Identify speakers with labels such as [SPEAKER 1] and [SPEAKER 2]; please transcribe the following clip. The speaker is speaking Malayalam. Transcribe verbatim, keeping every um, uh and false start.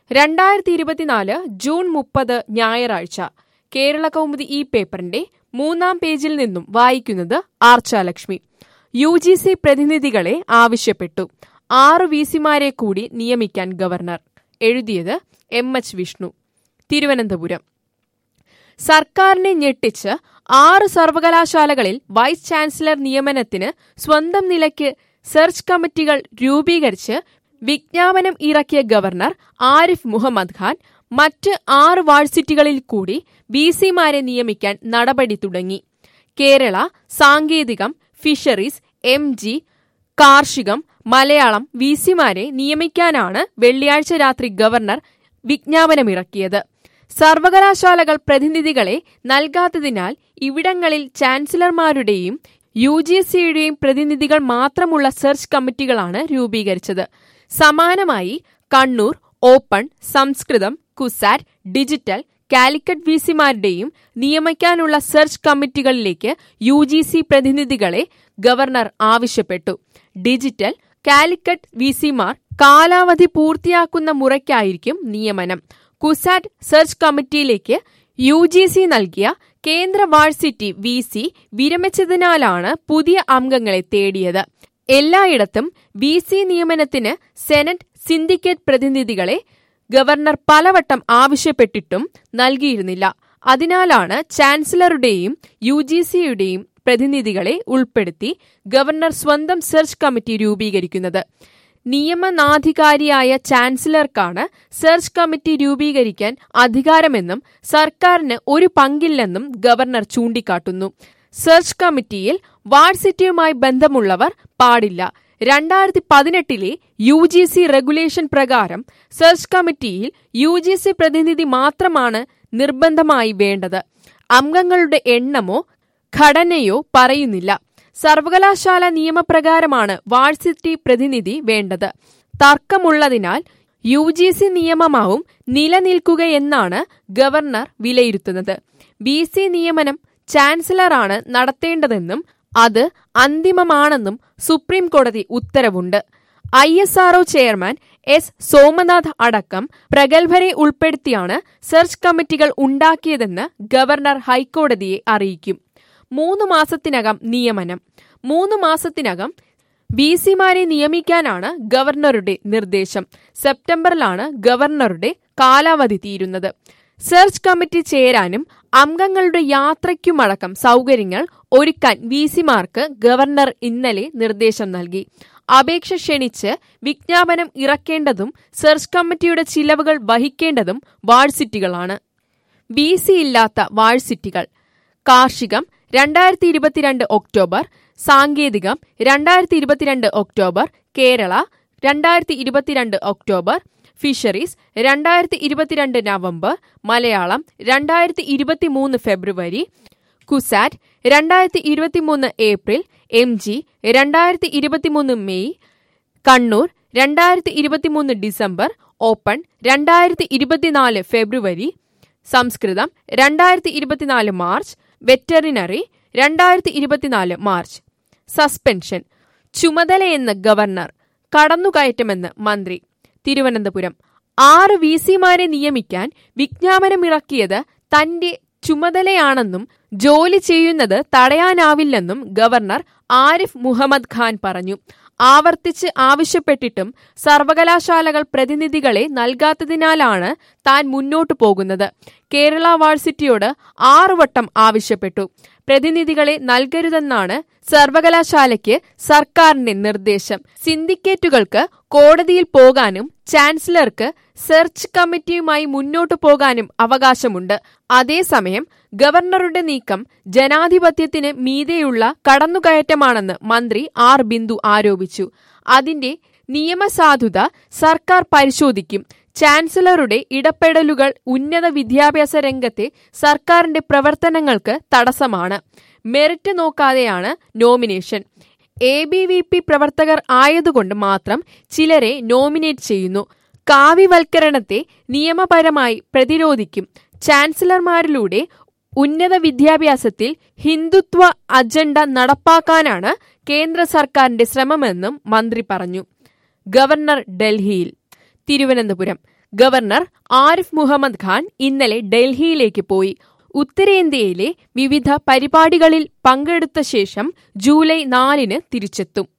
[SPEAKER 1] രണ്ടായിരത്തി ഇരുപത്തിനാല് ജൂൺ മുപ്പത് ഞായറാഴ്ച കേരള കൗമുദി ഈ പേപ്പറിന്റെ മൂന്നാം പേജിൽ നിന്നും വായിക്കുന്നത് ആർച്ചാലക്ഷ്മി. യു ജി സി പ്രതിനിധികളെ ആവശ്യപ്പെട്ടു. ആറ് വിസിമാരെ കൂടി നിയമിക്കാൻ ഗവർണർ. എഴുതിയത് എം എച്ച് വിഷ്ണു. തിരുവനന്തപുരം. സർക്കാരിനെ ഞെട്ടിച്ച് ആറ് സർവകലാശാലകളിൽ വൈസ് ചാൻസലർ നിയമനത്തിന് സ്വന്തം നിലയ്ക്ക് സെർച്ച് കമ്മിറ്റികൾ രൂപീകരിച്ച് വിജ്ഞാപനം ഇറക്കിയ ഗവർണർ ആരിഫ് മുഹമ്മദ് ഖാൻ മറ്റ് ആറ് വാഴ്സിറ്റികളിൽ കൂടി വിസിമാരെ നിയമിക്കാൻ നടപടി തുടങ്ങി. കേരള, സാങ്കേതികം, ഫിഷറീസ്, എം ജി, കാർഷികം, മലയാളം വിസിമാരെ നിയമിക്കാനാണ് വെള്ളിയാഴ്ച രാത്രി ഗവർണർ വിജ്ഞാപനമിറക്കിയത്. സർവകലാശാലകൾ പ്രതിനിധികളെ നൽകാത്തതിനാൽ ഇവിടങ്ങളിൽ ചാൻസലർമാരുടെയും യു ജി സിയുടെയും പ്രതിനിധികൾ മാത്രമുള്ള സെർച്ച് കമ്മിറ്റികളാണ് രൂപീകരിച്ചത്. സമാനമായി കണ്ണൂർ, ഓപ്പൺ, സംസ്കൃതം, കുസാറ്റ്, ഡിജിറ്റൽ, കാലിക്കറ്റ് വിസിമാരുടെയും നിയമിക്കാനുള്ള സെർച്ച് കമ്മിറ്റികളിലേക്ക് യു ജി സി പ്രതിനിധികളെ ഗവർണർ ആവശ്യപ്പെട്ടു. ഡിജിറ്റൽ, കാലിക്കറ്റ് വിസിമാർ കാലാവധി പൂർത്തിയാക്കുന്ന മുറയ്ക്കായിരിക്കും നിയമനം. കുസാറ്റ് സെർച്ച് കമ്മിറ്റിയിലേക്ക് യു ജി സി നൽകിയ കേന്ദ്ര വാഴ്സിറ്റി വി സി വിരമിച്ചതിനാലാണ് പുതിയ അംഗങ്ങളെ തേടിയത്. എല്ലായിടത്തും വി സി നിയമനത്തിന് സെനറ്റ് സിൻഡിക്കേറ്റ് പ്രതിനിധികളെ ഗവർണർ പലവട്ടം ആവശ്യപ്പെട്ടിട്ടും നൽകിയിരുന്നില്ല. അതിനാലാണ് ചാൻസലറുടെയും യു ജി സിയുടെയും പ്രതിനിധികളെ ഉൾപ്പെടുത്തി ഗവർണർ സ്വന്തം സെർച്ച് കമ്മിറ്റി രൂപീകരിക്കുന്നത്. നിയമനാധികാരിയായ ചാൻസലർക്കാണ് സെർച്ച് കമ്മിറ്റി രൂപീകരിക്കാൻ അധികാരമെന്നും സർക്കാരിന് ഒരു പങ്കില്ലെന്നും ഗവർണർ ചൂണ്ടിക്കാട്ടുന്നു. സെർച്ച് കമ്മിറ്റിയിൽ വാഴ്സിറ്റിയുമായി ബന്ധമുള്ളവർ പാടില്ല. രണ്ടായിരത്തി പതിനെട്ടിലെ യു ജി സി റെഗുലേഷൻ പ്രകാരം സെർച്ച് കമ്മിറ്റിയിൽ യു ജി സി പ്രതിനിധി മാത്രമാണ് നിർബന്ധമായി വേണ്ടത്. അംഗങ്ങളുടെ എണ്ണമോ ഘടനയോ പറയുന്നില്ല. സർവകലാശാല നിയമപ്രകാരമാണ് വാഴ്സിറ്റി പ്രതിനിധി വേണ്ടത്. തർക്കമുള്ളതിനാൽ യു ജി സി നിയമമാവും നിലനിൽക്കുകയെന്നാണ് ഗവർണർ വിലയിരുത്തുന്നത്. ബി സി നിയമനം ചാൻസലറാണ് നടത്തേണ്ടതെന്നും അത് അന്തിമമാണെന്നും സുപ്രീം കോടതി ഉത്തരവുണ്ട്. I S R O chairman S Somanath അടക്കം പ്രഗത്ഭരെ ഉൾപ്പെടുത്തിയാണ് സെർച്ച് കമ്മിറ്റികൾ ഉണ്ടാക്കിയതെന്ന് ഗവർണർ ഹൈക്കോടതിയെ അറിയിക്കും. മൂന്നു മാസത്തിനകം നിയമനം. മൂന്നു മാസത്തിനകം ബി സിമാരെ നിയമിക്കാനാണ് ഗവർണറുടെ നിർദ്ദേശം. സെപ്റ്റംബറിലാണ് ഗവർണറുടെ കാലാവധി തീരുന്നത്. സെർച്ച് കമ്മിറ്റി ചേരാനും അംഗങ്ങളുടെ യാത്രയ്ക്കുമടക്കം സൗകര്യങ്ങൾ ഒരുക്കാൻ വി സിമാർക്ക് ഗവർണർ ഇന്നലെ നിർദ്ദേശം നൽകി. അപേക്ഷ ക്ഷണിച്ച് വിജ്ഞാപനം ഇറക്കേണ്ടതും സെർച്ച് കമ്മിറ്റിയുടെ ചിലവുകൾ വഹിക്കേണ്ടതും വാഴ്സിറ്റികളാണ്. ബി സി ഇല്ലാത്ത വാഴ്സിറ്റികൾ: കാർഷികം രണ്ടായിരത്തി ഇരുപത്തിരണ്ട് ഒക്ടോബർ, സാങ്കേതികം രണ്ടായിരത്തി ഇരുപത്തിരണ്ട് ഒക്ടോബർ, കേരള രണ്ടായിരത്തി ഇരുപത്തിരണ്ട് ഒക്ടോബർ, ഫിഷറീസ് രണ്ടായിരത്തി ഇരുപത്തിരണ്ട് നവംബർ, മലയാളം രണ്ടായിരത്തി ഇരുപത്തിമൂന്ന് ഫെബ്രുവരി, കുസാറ്റ് രണ്ടായിരത്തി ഇരുപത്തിമൂന്ന് ഏപ്രിൽ, എം ജി രണ്ടായിരത്തി ഇരുപത്തിമൂന്ന് മെയ്, കണ്ണൂർ രണ്ടായിരത്തി ഇരുപത്തിമൂന്ന് ഡിസംബർ, ഓപ്പൺ രണ്ടായിരത്തി ഇരുപത്തിനാല് ഫെബ്രുവരി, സംസ്കൃതം രണ്ടായിരത്തി ഇരുപത്തിനാല് മാർച്ച്, വെറ്ററിനറി രണ്ടായിരത്തി ഇരുപത്തിനാല് മാർച്ച്. സസ്പെൻഷൻ. ചുമതലയെന്ന് ഗവർണർ, കടന്നുകയറ്റമെന്ന് മന്ത്രി. തിരുവനന്തപുരം. ആറ് വി സിമാരെ നിയമിക്കാൻ വിജ്ഞാപനമിറക്കിയത് തന്റെ ചുമതലയാണെന്നും ജോലി ചെയ്യുന്നത് തടയാനാവില്ലെന്നും ഗവർണർ ആരിഫ് മുഹമ്മദ് ഖാൻ പറഞ്ഞു. ആവർത്തിച്ച് ആവശ്യപ്പെട്ടിട്ടും സർവകലാശാലകൾ പ്രതിനിധികളെ നൽകാത്തതിനാലാണ് താൻ മുന്നോട്ടു പോകുന്നത്. കേരള വാഴ്സിറ്റിയോട് ആറുവട്ടം ആവശ്യപ്പെട്ടു. പ്രതിനിധികളെ നൽകരുതെന്നാണ് സർവകലാശാലയ്ക്ക് സർക്കാരിന്റെ നിർദ്ദേശം. സിൻഡിക്കേറ്റുകൾക്ക് കോടതിയിൽ പോകാനും ചാൻസലർക്ക് സെർച്ച് കമ്മിറ്റിയുമായി മുന്നോട്ടു പോകാനും അവകാശമുണ്ട്. അതേസമയം ഗവർണറുടെ നീക്കം ജനാധിപത്യത്തിന് മീതെയുള്ള കടന്നുകയറ്റമാണെന്ന് മന്ത്രി ആർ ബിന്ദു ആരോപിച്ചു. അതിന്റെ നിയമസാധുത സർക്കാർ പരിശോധിക്കും. ചാൻസലറുടെ ഇടപെടലുകൾ ഉന്നത വിദ്യാഭ്യാസ രംഗത്തെ സർക്കാരിന്റെ പ്രവർത്തനങ്ങൾക്ക് തടസ്സമാണ്. മെറിറ്റ് നോക്കാതെയാണ് nomination. A B V P പ്രവർത്തകർ ആയതുകൊണ്ട് മാത്രം ചിലരെ നോമിനേറ്റ് ചെയ്യുന്നു. കാവ്യവൽക്കരണത്തെ നിയമപരമായി പ്രതിരോധിക്കും. ചാൻസലർമാരിലൂടെ ഉന്നത വിദ്യാഭ്യാസത്തിൽ ഹിന്ദുത്വ അജണ്ട നടപ്പാക്കാനാണ് കേന്ദ്ര സർക്കാരിന്റെ ശ്രമമെന്നും മന്ത്രി പറഞ്ഞു. ഗവർണർ ഡൽഹിയിൽ. തിരുവനന്തപുരം. ഗവർണർ ആരിഫ് മുഹമ്മദ് ഖാൻ ഇന്നലെ ഡൽഹിയിലേക്ക് പോയി. ഉത്തരേന്ത്യയിലെ വിവിധ പരിപാടികളിൽ പങ്കെടുത്ത ശേഷം ജൂലൈ നാലിന് തിരിച്ചെത്തും.